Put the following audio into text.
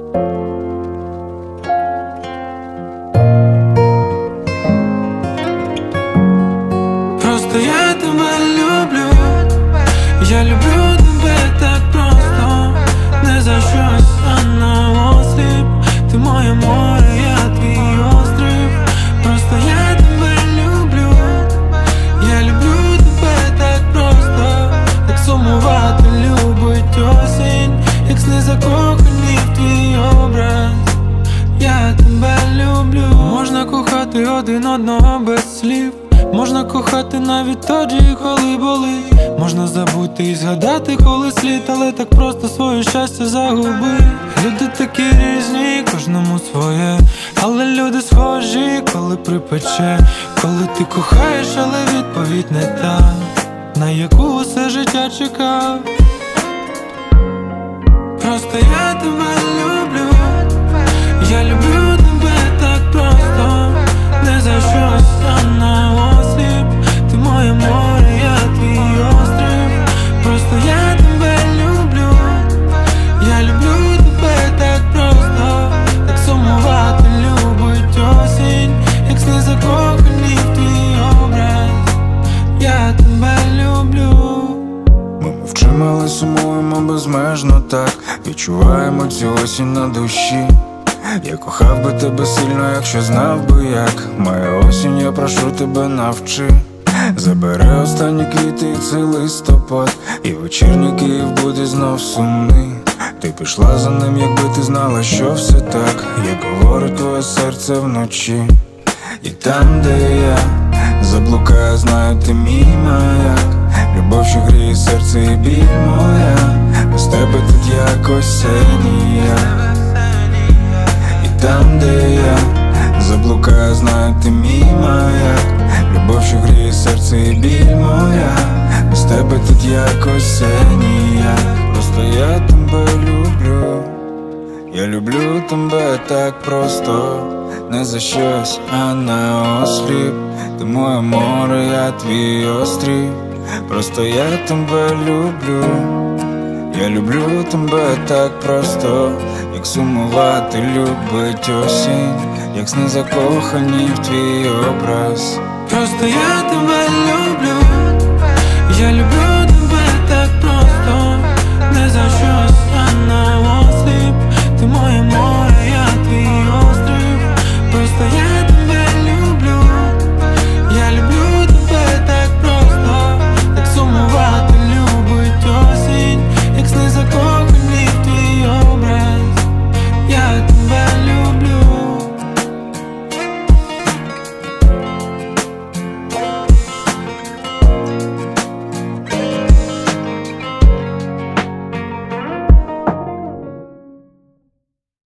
Просто я тебе люблю, я люблю тебе так просто, не за щось, а на осліп. Ти моє море, я твій острів. Просто я тебе люблю, я люблю тебе так просто, як сумувати любить осінь, як сни закохані в твій образ. Я тебе люблю. Можна кохати один одного без слів, можна кохати навіть тоді, коли болить. Можна забути і згадати, коли слід, але так просто своє щастя загуби. Люди такі різні, кожному своє, але люди схожі, коли припече. Коли ти кохаєш, але відповідь не та, на яку усе життя чекав. Просто я тебе люблю, я люблю тебе так просто, не за щось, а на осліп. Ти моє море, я твій острів. Просто я тебе люблю, я люблю тебе так просто, як сумувати любить осінь, як сни закохані в твій образ. Я тебе люблю. Ми мовчимо, але сумуємо безмежно так, відчуваємо цю осінь на душі. Я кохав би тебе сильно, якщо знав би як. Моя осінь, я прошу тебе, навчи. Забери останні квіти і цей листопад, і вечірній Київ буде знов сумний. Ти пішла за ним, якби ти знала, що все так, як говорить твоє серце вночі. І там, де я заблукаю, знаю, ти мій маяк. Любов, що гріє серце і біль моя, без тебе тут якось все ніяк. І там, де я заблукаю, знаю, ти мій маяк. Любов, що гріє серце і біль моя, без тебе тут якось все ніяк. Просто я тебе люблю, я люблю тебе так просто, не за щось, а на осліп. Ти моє море, я твій острів. Просто я тебе люблю, я люблю тебе так просто, як сумувати любить осінь, як сни закохані в твій образ. Просто я тебе люблю, я люблю